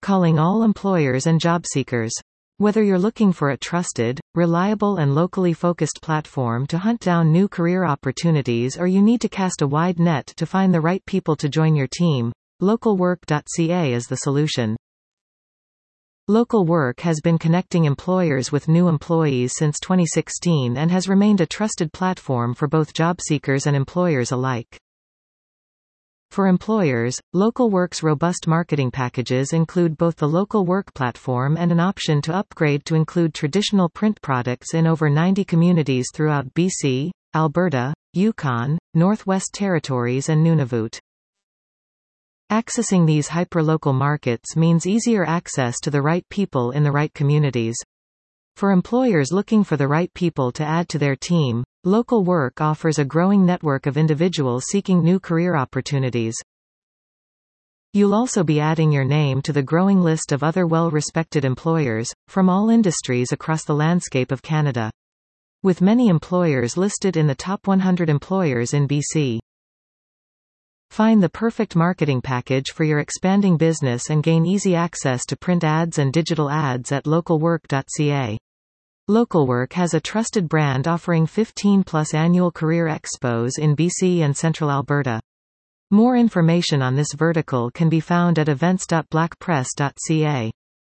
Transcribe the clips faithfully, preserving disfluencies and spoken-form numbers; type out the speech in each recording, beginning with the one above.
calling all employers and job seekers. Whether you're looking for a trusted, reliable and locally focused platform to hunt down new career opportunities or you need to cast a wide net to find the right people to join your team, local work dot c a is the solution. Local Work has been connecting employers with new employees since twenty sixteen and has remained a trusted platform for both job seekers and employers alike. For employers, Local Work's robust marketing packages include both the Local Work platform and an option to upgrade to include traditional print products in over ninety communities throughout B C, Alberta, Yukon, Northwest Territories and Nunavut. Accessing these hyperlocal markets means easier access to the right people in the right communities. For employers looking for the right people to add to their team, Local Work offers a growing network of individuals seeking new career opportunities. You'll also be adding your name to the growing list of other well-respected employers, from all industries across the landscape of Canada. With many employers listed in the top one hundred employers in B C. Find the perfect marketing package for your expanding business and gain easy access to print ads and digital ads at local work dot c a. Local Work has a trusted brand offering fifteen plus annual career expos in B C and Central Alberta. More information on this vertical can be found at events dot black press dot c a.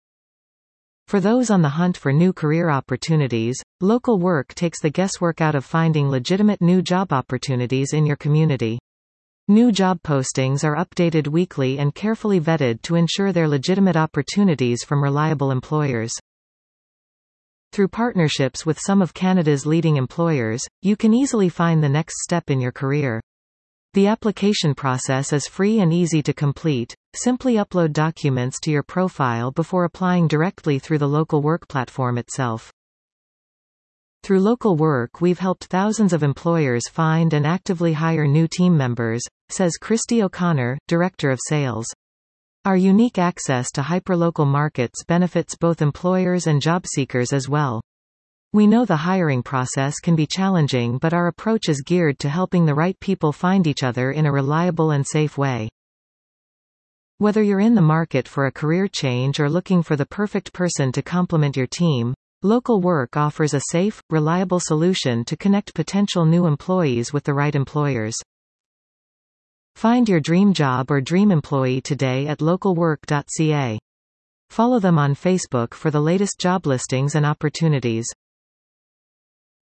For those on the hunt for new career opportunities, Local Work takes the guesswork out of finding legitimate new job opportunities in your community. New job postings are updated weekly and carefully vetted to ensure they're legitimate opportunities from reliable employers. Through partnerships with some of Canada's leading employers, you can easily find the next step in your career. The application process is free and easy to complete. Simply upload documents to your profile before applying directly through the Local Work platform itself. Through Local Work, we've helped thousands of employers find and actively hire new team members, says Christy O'Connor, Director of Sales. Our unique access to hyperlocal markets benefits both employers and job seekers as well. We know the hiring process can be challenging, but our approach is geared to helping the right people find each other in a reliable and safe way. Whether you're in the market for a career change or looking for the perfect person to complement your team, Local Work offers a safe, reliable solution to connect potential new employees with the right employers. Find your dream job or dream employee today at local work dot c a. Follow them on Facebook for the latest job listings and opportunities.